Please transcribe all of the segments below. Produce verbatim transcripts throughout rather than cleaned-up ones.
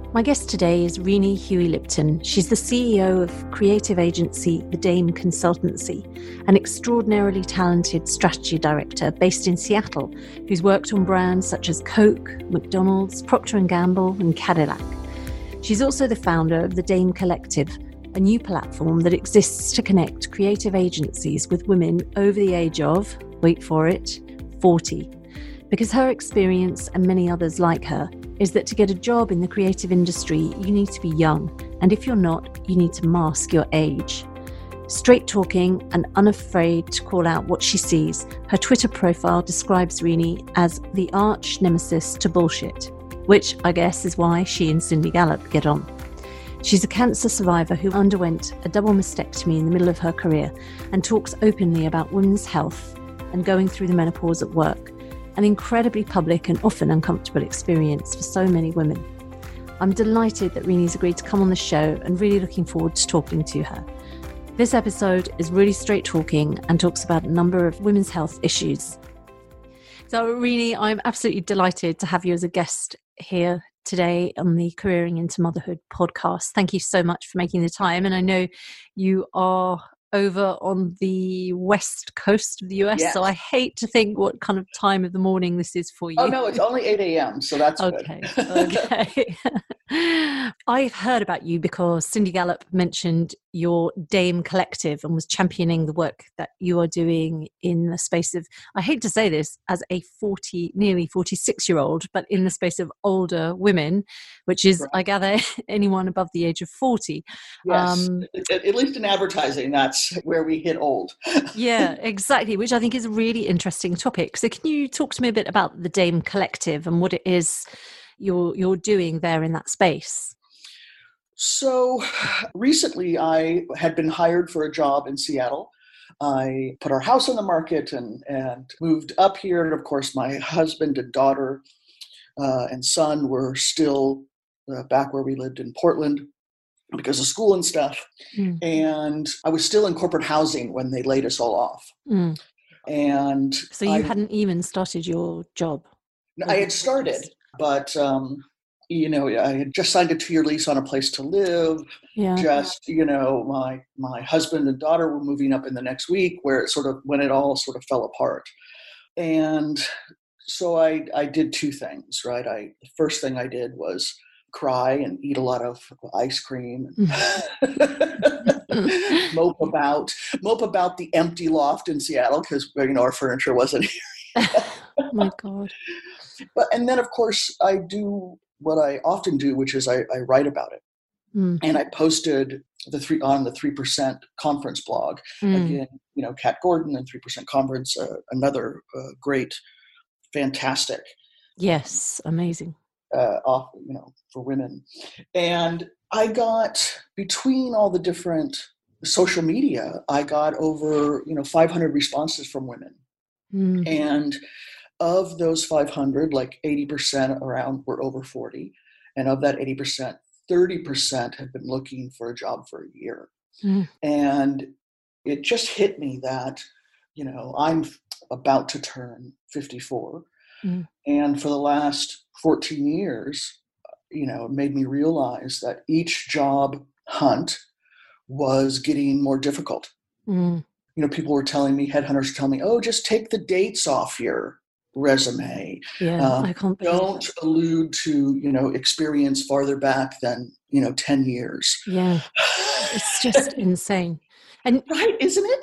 My guest today is Renee Huey-Lipton. She's the C E O of creative agency The Dame Consultancy, an extraordinarily talented strategy director based in Seattle who's worked on brands such as Coke, McDonald's, Procter and Gamble and Cadillac. She's also the founder of The Dame Collective, a new platform that exists to connect creative agencies with women over the age of, wait for it, forty. Because her experience, and many others like her, is that to get a job in the creative industry, you need to be young. And if you're not, you need to mask your age. Straight talking and unafraid to call out what she sees, her Twitter profile describes Renee as the arch nemesis to bullshit, which I guess is why she and Cindy Gallop get on. She's a cancer survivor who underwent a double mastectomy in the middle of her career and talks openly about women's health and going through the menopause at work. An incredibly public and often uncomfortable experience for so many women. I'm delighted that Renee's agreed to come on the show and really looking forward to talking to her. This episode is really straight talking and talks about a number of women's health issues. So Renee, I'm absolutely delighted to have you as a guest here today on the Careering into Motherhood podcast. Thank you so much for making the time. And I know you are over on the west coast of the U S, yes. So I hate to think what kind of time of the morning this is for you. Oh no, it's only eight a.m. so that's okay, good. Okay. I've heard about you because Cindy Gallop mentioned your Dame Collective and was championing the work that you are doing in the space of, I hate to say this, as a forty, nearly forty-six-year-old, but in the space of older women, which is, right. I gather, anyone above the age of forty. Yes, um, at, at least in advertising, that's where we hit old. Yeah, exactly, which I think is a really interesting topic. So can you talk to me a bit about the Dame Collective and what it is you're you're doing there in that space? So recently I had been hired for a job in Seattle. I put our house on the market and, and moved up here. And of course, my husband and daughter uh, and son were still uh, back where we lived in Portland because of school and stuff. Mm. And I was still in corporate housing when they laid us all off. Mm. And so you I, hadn't even started your job? I had started, but um, you know, I had just signed a two-year lease on a place to live. Yeah. Just, you know, my my husband and daughter were moving up in the next week, where it sort of when it all sort of fell apart. And so I I did two things, right? I the first thing I did was cry and eat a lot of ice cream and mope about mope about the empty loft in Seattle because, you know, our furniture wasn't here. Oh my God. But and then of course I do what I often do, which is I, I write about it. Mm. And I posted the three on the three percent conference blog. Mm. Again, you know, Kat Gordon and three percent Conference, uh, another uh, great, fantastic. Yes, amazing. Uh, off, you know, for women. And I got, between all the different social media, I got over, you know, five hundred responses from women. Mm. And of those five hundred, like eighty percent around were over forty. And of that eighty percent, thirty percent have been looking for a job for a year. Mm. And it just hit me that, you know, I'm about to turn fifty-four. Mm. And for the last fourteen years, you know, it made me realize that each job hunt was getting more difficult. Mm. You know, people were telling me, headhunters were telling me, oh, just take the dates off your resume. Yeah, um, I can't don't that. allude to, you know, experience farther back than, you know, ten years. Yeah, it's just insane. And right, isn't it?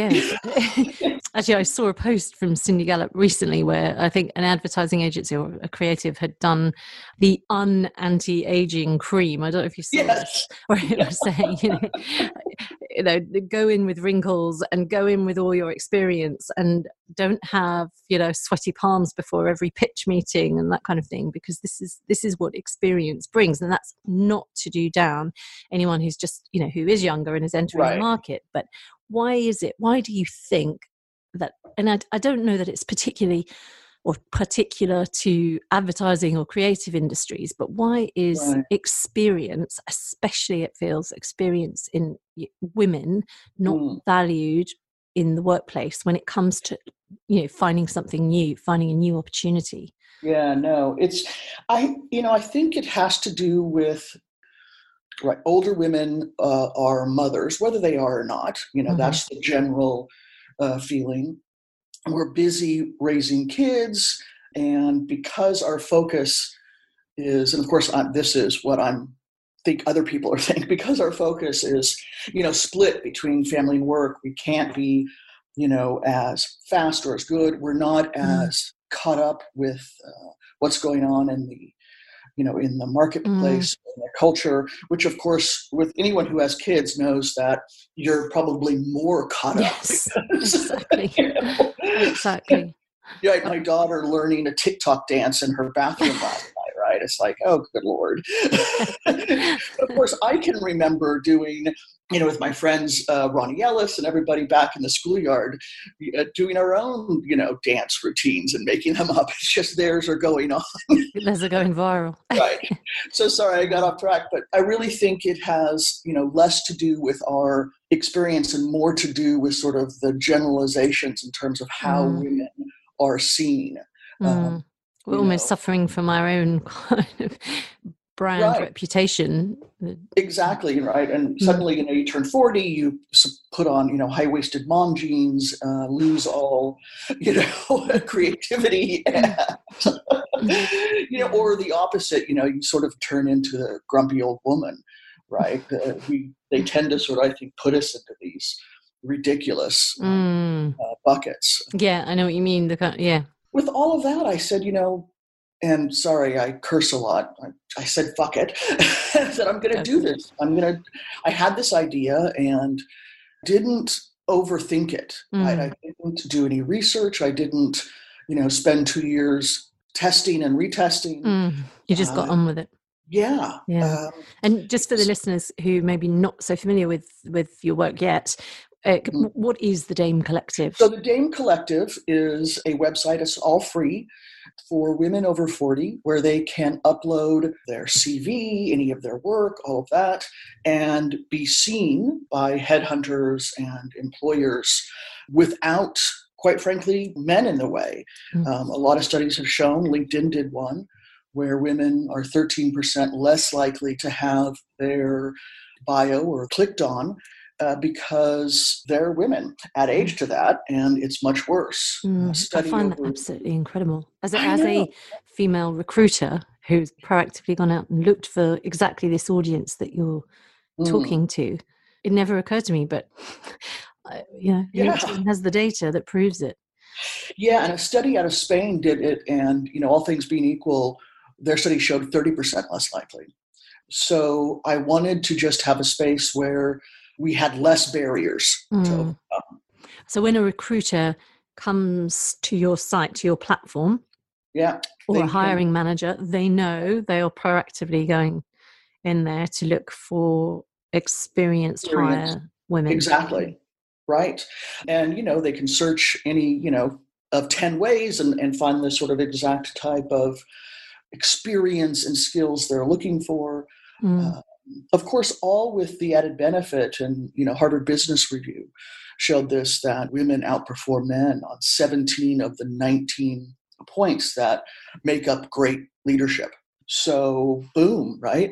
Yeah. Actually, I saw a post from Cindy Gallop recently where I think an advertising agency or a creative had done the un-anti-aging cream. I don't know if you saw yes. this, where it was saying, you know, you know, go in with wrinkles and go in with all your experience and don't have, you know, sweaty palms before every pitch meeting and that kind of thing, because this is this is what experience brings. And that's not to do down anyone who's just, you know, who is younger and is entering right. the market. But why is it, why do you think that, and I, I don't know that it's particularly or particular to advertising or creative industries, but why is right. experience, especially it feels experience in women, not mm. valued in the workplace when it comes to, you know, finding something new, finding a new opportunity? Yeah, no, it's, I, you know, I think it has to do with, right, older women uh, are mothers, whether they are or not. You know, mm-hmm. That's the general uh, feeling. We're busy raising kids, and because our focus is, and of course, I'm, this is what I'm think other people are thinking, because our focus is, you know, split between family and work, we can't be, you know, as fast or as good. We're not as mm. caught up with uh, what's going on in the, you know, in the marketplace, mm. in the culture, which of course, with anyone who has kids knows that you're probably more caught yes, up. Because, exactly. You know, exactly. Yeah, my daughter learning a TikTok dance in her bathroom last night, right? It's like, oh, good Lord. Of course, I can remember doing, you know, with my friends, uh, Ronnie Ellis and everybody back in the schoolyard, uh, doing our own, you know, dance routines and making them up. It's just theirs are going on. Theirs are going viral. Right. So sorry, I got off track, but I really think it has, you know, less to do with our experience and more to do with sort of the generalizations in terms of how mm. women are seen. Mm. Um, We're almost know. suffering from our own kind of brand right. reputation. Exactly, right. And suddenly, you know, you turn forty, you put on, you know, high-waisted mom jeans, uh, lose all, you know, creativity, and, you know, or the opposite, you know, you sort of turn into the grumpy old woman, right? Uh, we they tend to sort of, I think, put us into these ridiculous um, mm. uh, buckets. Yeah, I know what you mean. The yeah. With all of that, I said, you know, and sorry, I curse a lot. I, I said, fuck it. I said, I'm going to do this. I'm going to, I had this idea and didn't overthink it. Mm. Right? I didn't do any research. I didn't, you know, spend two years testing and retesting. Mm. You just uh, got on with it. Yeah. Yeah. Um, and just for the listeners who may be not so familiar with, with your work yet, Uh, what is the Dame Collective? So the Dame Collective is a website. It's all free for women over forty, where they can upload their C V, any of their work, all of that, and be seen by headhunters and employers without, quite frankly, men in the way. Mm-hmm. Um, a lot of studies have shown, LinkedIn did one, where women are thirteen percent less likely to have their bio or clicked on Uh, because they're women add age to that, and it's much worse. Mm, I find over... that absolutely incredible. As a, as a female recruiter who's proactively gone out and looked for exactly this audience that you're mm. talking to, it never occurred to me, but uh, you know, yeah. LinkedIn has the data that proves it. Yeah, and a study out of Spain did it, and you know, all things being equal, their study showed thirty percent less likely. So I wanted to just have a space where we had less barriers mm. to overcome. So when a recruiter comes to your site, to your platform, yeah, or a hiring can, manager, they know they are proactively going in there to look for experienced, experienced. hire women. Exactly, right. And, you know, they can search any, you know, of ten ways and, and find the sort of exact type of experience and skills they're looking for. Mm. Uh, Of course, all with the added benefit, and you know, Harvard Business Review showed this, that women outperform men on seventeen of the nineteen points that make up great leadership. So, boom, right?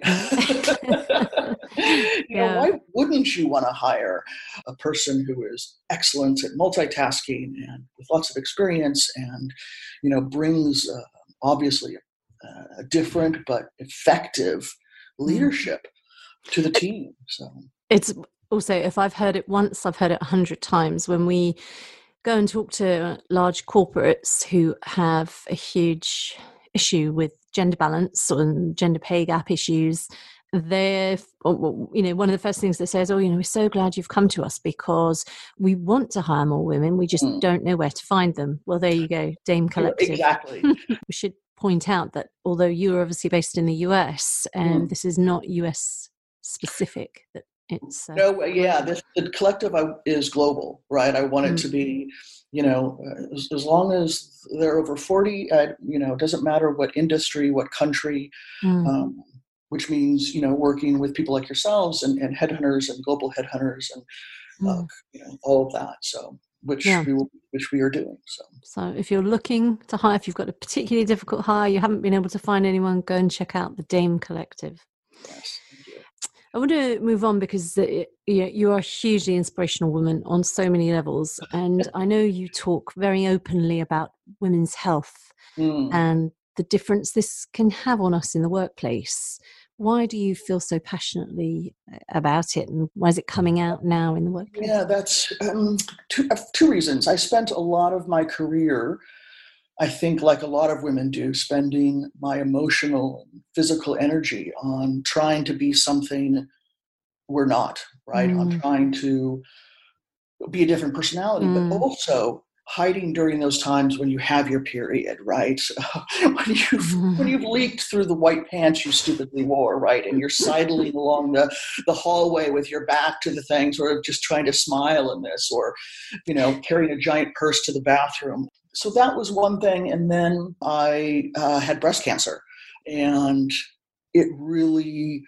you know, yeah. Why wouldn't you want to hire a person who is excellent at multitasking and with lots of experience, and you know, brings uh, obviously a, a different but effective leadership to the team. So it's also, if I've heard it once, I've heard it a hundred times. When we go and talk to large corporates who have a huge issue with gender balance or gender pay gap issues, they're, you know, one of the first things they say is, oh, you know, we're so glad you've come to us because we want to hire more women. We just mm. don't know where to find them. Well, there you go, Dame Collective. Exactly. We should point out that although you're obviously based in the U S, and mm. this is not U S specific, that it's uh, no yeah this the collective is global, right? I want it mm. to be, you know, as, as long as they're over forty, uh, you know, it doesn't matter what industry, what country, mm. um, which means, you know, working with people like yourselves and, and headhunters and global headhunters and mm. uh, you know, all of that. So which Yeah. we will, which we are doing. So, so if you're looking to hire, if you've got a particularly difficult hire, you haven't been able to find anyone, go and check out the Dame Collective. yes, thank you. I want to move on because it, you are a hugely inspirational woman on so many levels. And I know you talk very openly about women's health mm. and the difference this can have on us in the workplace. Why do you feel so passionately about it, and why is it coming out now in the workplace? Yeah, that's um, two, uh, two reasons. I spent a lot of my career, I think like a lot of women do, spending my emotional and physical energy on trying to be something we're not, right? Mm. On trying to be a different personality, mm. but also hiding during those times when you have your period, right? when you've mm. when you've leaked through the white pants you stupidly wore, right? And you're sidling along the, the hallway with your back to the thing, sort of just trying to smile in this, or, you know, carrying a giant purse to the bathroom. So that was one thing. And then I uh, had breast cancer, and it really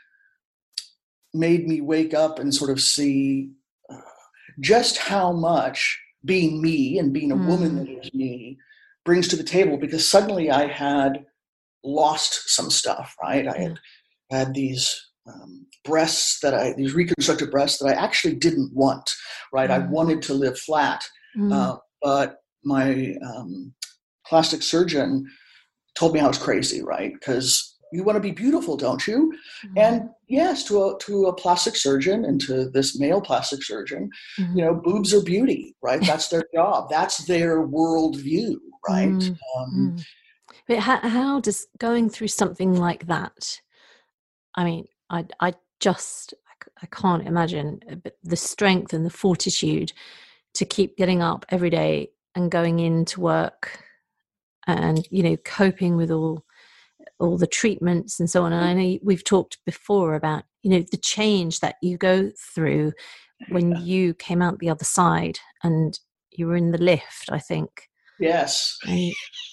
made me wake up and sort of see uh, just how much being me and being a mm. woman that is me brings to the table, because suddenly I had lost some stuff, right? I had had these um, breasts that I, these reconstructed breasts that I actually didn't want, right? Mm. I wanted to live flat, mm. uh, but my um, plastic surgeon told me I was crazy, right? Because you want to be beautiful, don't you? Mm-hmm. And yes, to a to a plastic surgeon and to this male plastic surgeon, mm-hmm. you know, boobs are beauty, right? That's their job. That's their worldview, right? Mm-hmm. Um, but how, how does going through something like that? I mean, I I just I can't imagine the strength and the fortitude to keep getting up every day and going into work, and you know, coping with all. all the treatments and so on. And I know we've talked before about, you know, the change that you go through when yeah. you came out the other side and you were in the lift, I think. Yes. And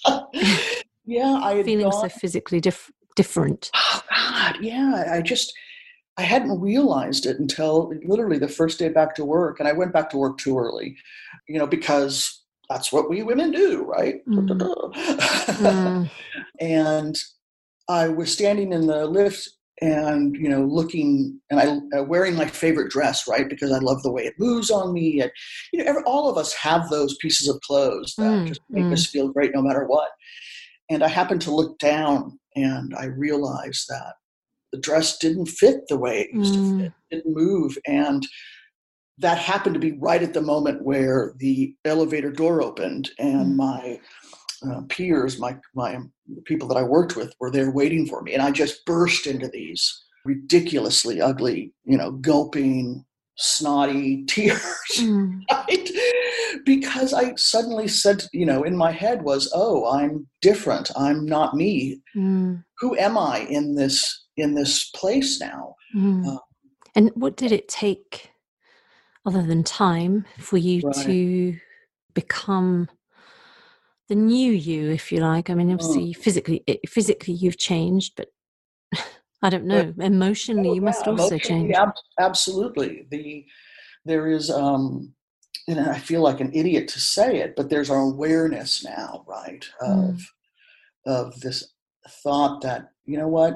yeah, I had feeling gone... so physically diff- different. Oh God, yeah. I just, I hadn't realized it until literally the first day back to work. And I went back to work too early, you know, because that's what we women do, right? Mm. mm. And I was standing in the lift and, you know, looking and I uh, wearing my favorite dress, right? Because I love the way it moves on me. And, you know, every, all of us have those pieces of clothes that mm, just make mm. us feel great no matter what. And I happened to look down and I realized that the dress didn't fit the way it used mm. to fit. It didn't move. And that happened to be right at the moment where the elevator door opened and mm. my Uh, peers, my my the people that I worked with, were there waiting for me, and I just burst into these ridiculously ugly, you know, gulping, snotty tears, mm. right? Because I suddenly said, you know, in my head was, "Oh, I'm different. I'm not me. Mm. Who am I in this in this place now?" Mm. Uh, and what did it take, other than time, for you right. to become the new you, if you like? I mean, obviously, oh. physically, physically you've changed, but I don't know. But, emotionally, oh, you must yeah, also change. Ab- absolutely. The there is, um, and I feel like an idiot to say it, but there's an awareness now, right, of mm. of this thought that, you know what,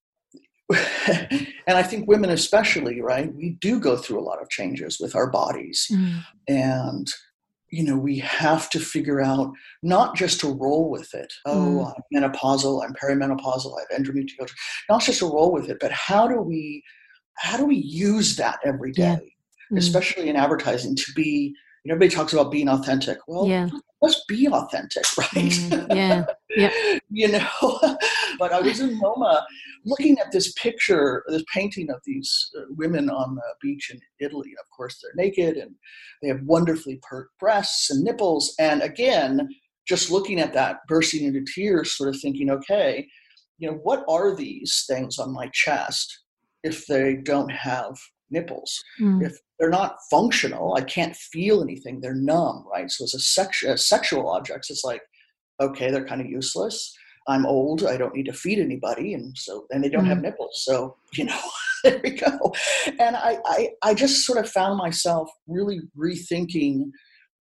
and I think women especially, right, we do go through a lot of changes with our bodies, mm. and you know, we have to figure out not just to roll with it. Oh, mm. I'm menopausal, I'm perimenopausal, I have endometriosis. Not just to roll with it, but how do we, how do we use that every day, yeah. mm. especially in advertising, to be, you know, everybody talks about being authentic. Well, yeah. let's be authentic, right? Mm. Yeah. Yeah. You know, but I was in MoMA looking at this picture, this painting of these uh, women on the beach in Italy. Of course, they're naked and they have wonderfully pert breasts and nipples. And again, just looking at that, bursting into tears, sort of thinking, okay, you know, what are these things on my chest if they don't have nipples? Mm. If they're not functional, I can't feel anything, they're numb, right? So as a, sex- as sexual objects, it's like, okay, they're kind of useless. I'm old, I don't need to feed anybody, and so and they don't mm. have nipples. So, you know, there we go. And I, I I just sort of found myself really rethinking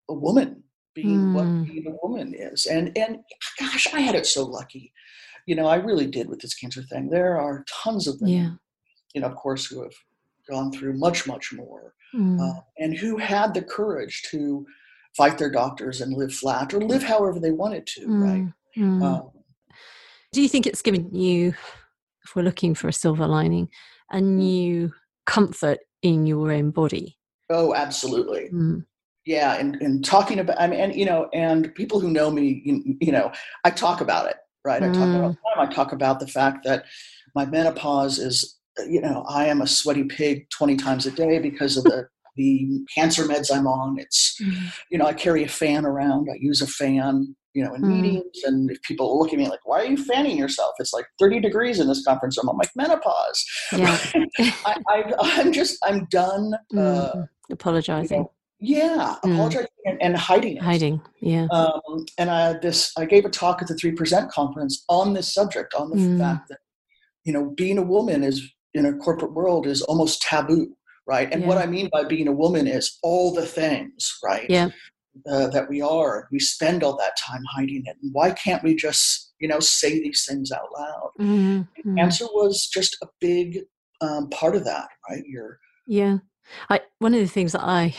a woman being what Mm. being a woman is. And, and gosh, I had it so lucky. You know, I really did with this cancer thing. There are tons of Yeah. women, you know, of course, who have gone through much, much more, uh, Mm. and who had the courage to fight their doctors and live flat or live however they wanted to, right? Mm. Mm. Um, Do you think it's given you, if we're looking for a silver lining, a new comfort in your own body? oh, absolutely. Mm. Yeah, and and talking about, I mean, and you know, and people who know me, you, you know, I talk about it, right? I talk about Mm. it all the time. I talk about the fact that my menopause is, you know, I am a sweaty pig twenty times a day because of the the cancer meds I'm on. It's, Mm. you know, I carry a fan around. I use a fan, you know, in Mm. meetings, and if people look at me like, "Why are you fanning yourself? It's like thirty degrees in this conference room." I'm like, menopause. Yeah. I, I, I'm just, I'm done. Uh, Mm. you know, Apologizing. yeah, Mm. apologizing and, and hiding it. Hiding. Yeah. Um, and I this I gave a talk at the three Present conference on this subject, on the Mm. fact that, you know, being a woman is in a corporate world is almost taboo, right? And what Yeah. I mean by being a woman is all the things, right, Yeah. uh, that we are. We spend all that time hiding it. And why can't we just, you know, say these things out loud? Mm. Mm. Cancer was just a big um, part of that, right? You're Yeah. I, one of the things that I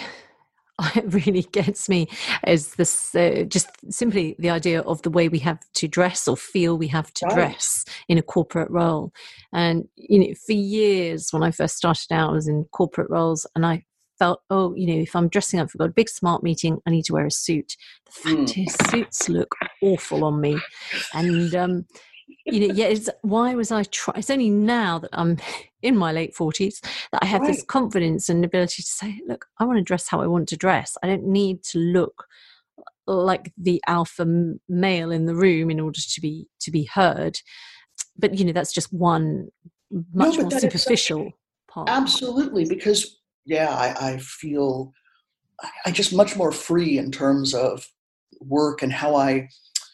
it really gets me is this uh, just simply the idea of the way we have to dress or feel we have to right. dress in a corporate role. And you know, for years when I first started out, I was in corporate roles, and I felt, oh, you know, if I'm dressing up, if I've got a big smart meeting, I need to wear a suit. The fact Mm. is, suits look awful on me, and um, you know, yeah, it's why was I try? It's only now that I'm in my late forties that I have Right. this confidence and ability to say, look, I want to dress how I want to dress. I don't need to look like the alpha male in the room in order to be to be heard. But you know, that's just one No, much but more that is such superficial part. absolutely, because yeah, I, I feel I, I just much more free in terms of work and how I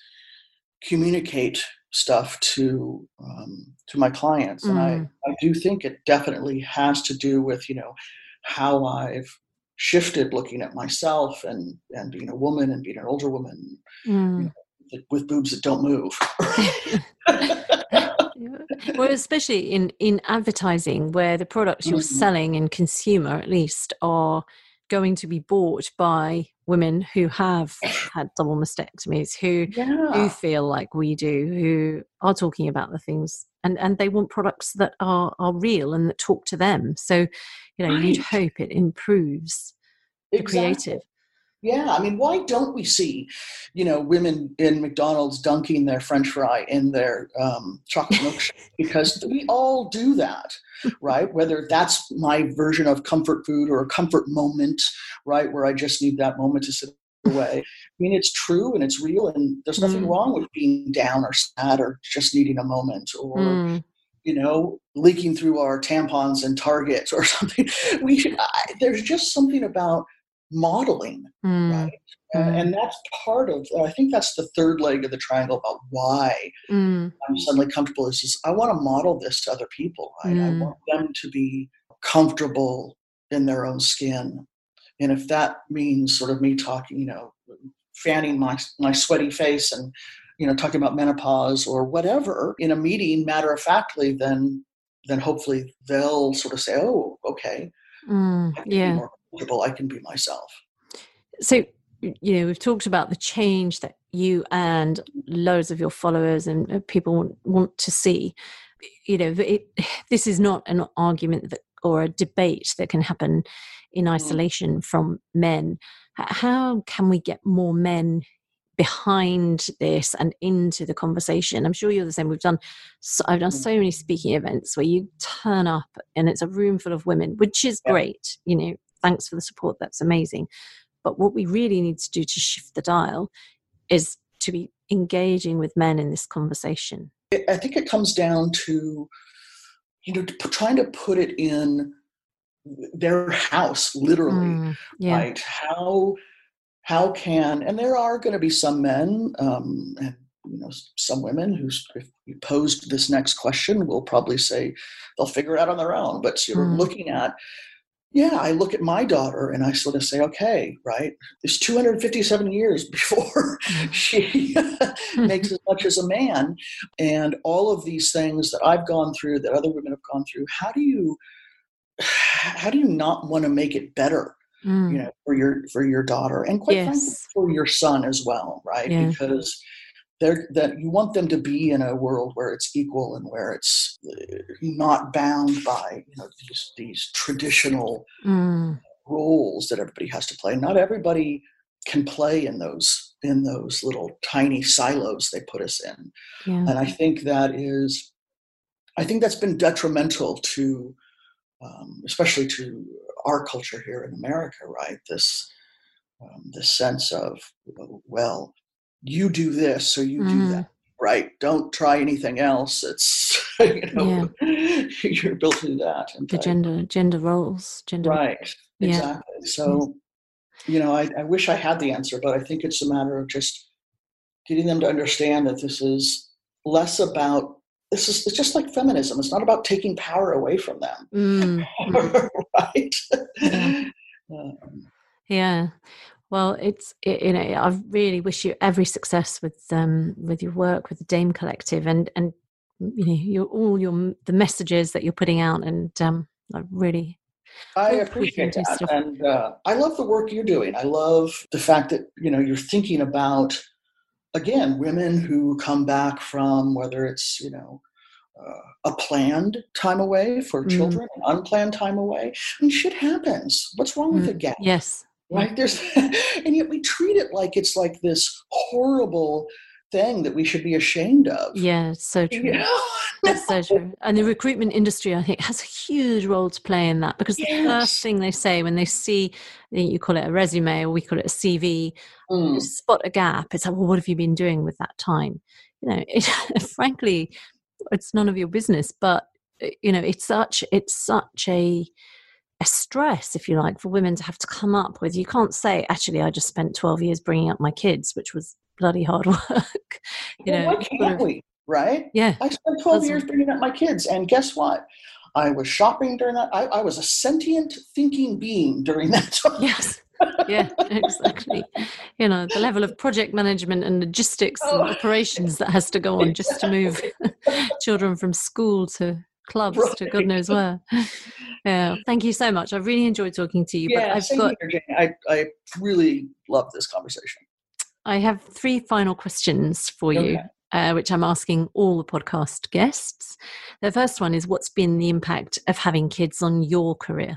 communicate stuff to um, to my clients, and I Mm, I do think it definitely has to do with, you know, how I've shifted looking at myself and and being a woman and being an older woman, you mm. know, with with boobs that don't move. Well, especially in in advertising, where the products you're Mhm. selling in consumer, at least, are going to be bought by women who have had double mastectomies, who do Yeah, feel like we do, who are talking about the things, and and they want products that are are real and that talk to them. So, you know, you'd right, hope it improves the exactly. creative. Yeah, I mean, why don't we see, you know, women in McDonald's dunking their French fry in their um, chocolate milkshake? Because we all do that, right? Whether that's my version of comfort food or a comfort moment, right, where I just need that moment to sit away. I mean, it's true and it's real, and there's nothing Mm, wrong with being down or sad or just needing a moment, or mm, you know, leaking through our tampons in Target or something. We should, I, there's just something about modeling, right? mm, And, mm, and that's part of, I think that's the third leg of the triangle about why mm, I'm suddenly comfortable is just, I want to model this to other people, right? I mm. want them to be comfortable in their own skin. And if that means sort of me talking, you know, fanning my my sweaty face and, you know, talking about menopause or whatever in a meeting matter of factly, then then hopefully they'll sort of say, oh, okay, Mm, I can be yeah. more comfortable, I can be myself. So, you know, we've talked about the change that you and loads of your followers and uh, people want, want to see. You know, it, this is not an argument that, or a debate that can happen in Mm, isolation from men. H- How can we get more men behind this and into the conversation? I'm sure you're the same. We've done, so, I've done mm, so many speaking events where you turn up and it's a room full of women, which is yeah. great. You know, thanks for the support. That's amazing. But what we really need to do to shift the dial is to be engaging with men in this conversation. It, I think it comes down to, you know, to put, trying to put it in their house, literally, Mm, yeah. right? How how can, and there are going to be some men um, and, you know, some women who, if we posed this next question, will probably say they'll figure it out on their own. But sort of Mm, looking at yeah, I look at my daughter and I sort of say, okay, right, it's two hundred fifty-seven years before she makes as much as a man. And all of these things that I've gone through, that other women have gone through, how do you, how do you not want to make it better, Mm. you know, for your, for your daughter, and quite Yes. frankly, for your son as well, right? Yeah. Because they're, that you want them to be in a world where it's equal and where it's not bound by, you know, these, these traditional Mm. roles that everybody has to play. Not everybody can play in those, in those little tiny silos they put us in. Yeah. And I think that is, I think that's been detrimental to, um, especially to our culture here in America, right? This, um, this sense of, well, you do this, so you Mm. do that, right? Don't try anything else. It's, you know, yeah. You're built to do that. And the I, gender, gender roles, gender. right. Yeah. Exactly. So, you know, I, I wish I had the answer, but I think it's a matter of just getting them to understand that this is less about, this is, it's just like feminism. It's not about taking power away from them. Mm. Mm. Right. Yeah. um, yeah. Well, it's, it, you know, I really wish you every success with um with your work with the Dame Collective, and and you know, your all your the messages that you're putting out, and um I really I hope we can appreciate do that, stuff. and uh, I love the work you're doing. I love the fact that, you know, you're thinking about, again, women who come back from, whether it's, you know, uh, a planned time away for Mm. children, an unplanned time away. I mean, shit happens. What's wrong Mm. with a gap? Yes. Right? There's, and yet we treat it like it's like this horrible thing that we should be ashamed of. Yeah, it's so true. You know? That's so true. And the recruitment industry, I think, has a huge role to play in that, because the Yes. first thing they say when they see, you call it a resume or we call it a C V, Mm. you spot a gap. It's like, well, what have you been doing with that time? You know, it, frankly, it's none of your business, but you know, it's such, it's such a, a stress, if you like, for women to have to come up with. You can't say, actually, I just spent twelve years bringing up my kids, which was bloody hard work. You Well, know, why can't sort of, we, right? yeah. I spent twelve That's years all. bringing up my kids, and guess what? I was shopping during that. I, I was a sentient thinking being during that time. Yes. Yeah, exactly. You know, the level of project management and logistics Oh. and operations that has to go on just to move children from school to clubs Right. to God knows where. Yeah, thank you so much. I've really enjoyed talking to you. Yeah, but I've same got, here, Jane. I, I really love this conversation. I have three final questions for you, Okay. uh, which I'm asking all the podcast guests. The first one is, what's been the impact of having kids on your career?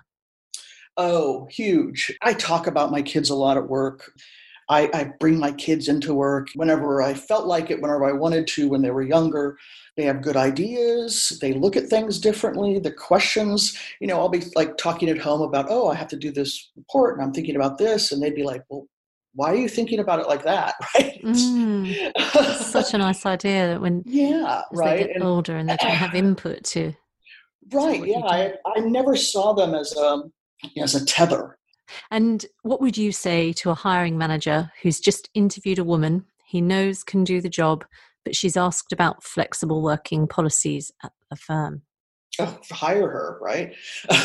Oh, huge. I talk about my kids a lot at work. I, I bring my kids into work whenever I felt like it, whenever I wanted to, when they were younger. They have good ideas. They look at things differently. The questions, you know, I'll be like talking at home about, oh, I have to do this report and I'm thinking about this. And they'd be like, well, why are you thinking about it like that? Right? Mm, it's such a nice idea that when yeah, as right. they get and, older and they can have input to. Right. to Yeah. I, I never saw them as a, as a tether. And what would you say to a hiring manager who's just interviewed a woman he knows can do the job, but she's asked about flexible working policies at the firm? Oh, hire her, right?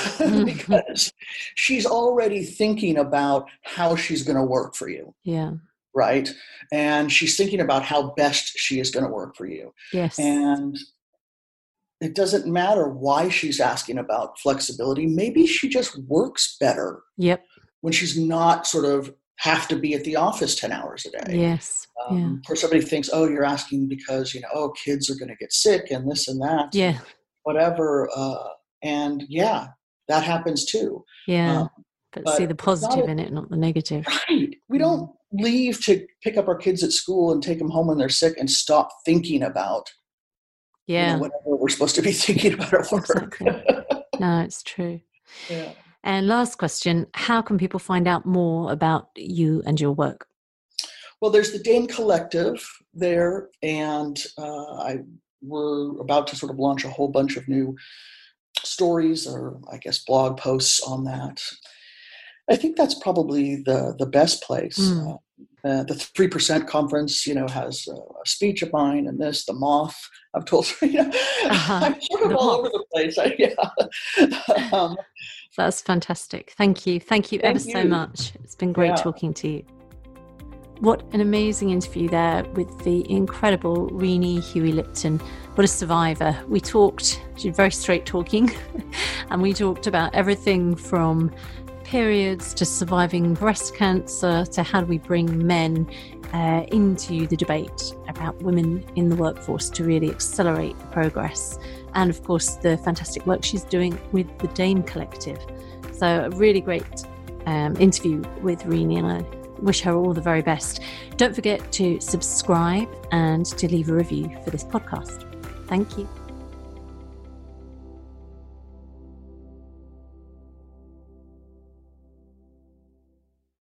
Because she's already thinking about how she's going to work for you. Yeah. Right? And she's thinking about how best she is going to work for you. Yes. And it doesn't matter why she's asking about flexibility. Maybe she just works better. Yep. When she's not sort of have to be at the office ten hours a day. Yes. Um, yeah. Or somebody thinks, oh, you're asking because, you know, oh, kids are going to get sick and this and that. Yeah. Whatever. Uh, and yeah, that happens too. Yeah. Um, but, but see the positive a, in it, not the negative. Right. We mm. don't leave to pick up our kids at school and take them home when they're sick and stop thinking about yeah. you know, whatever we're supposed to be thinking about at work. Exactly. No, it's true. Yeah. And last question, how can people find out more about you and your work? Well, there's the Dame Collective there, and uh, I we're about to sort of launch a whole bunch of new stories or, I guess, blog posts on that. I think that's probably the, the best place. Mm. Uh, uh, the three percent conference, you know, has a, a speech of mine, and this, the Moth, I've told you, know, uh-huh. I'm sort of the all moth. Over the place. I, yeah. um, That's fantastic. Thank you. Thank you Thank ever you. so much. It's been great Yeah. talking to you. What an amazing interview there with the incredible Renee Huey-Lipton. What a survivor. We talked, she's very straight talking, and we talked about everything from periods to surviving breast cancer to how do we bring men uh, into the debate about women in the workforce to really accelerate the progress. And of course, the fantastic work she's doing with the Dame Collective. So a really great um, interview with Renee, and I wish her all the very best. Don't forget to subscribe and to leave a review for this podcast. Thank you.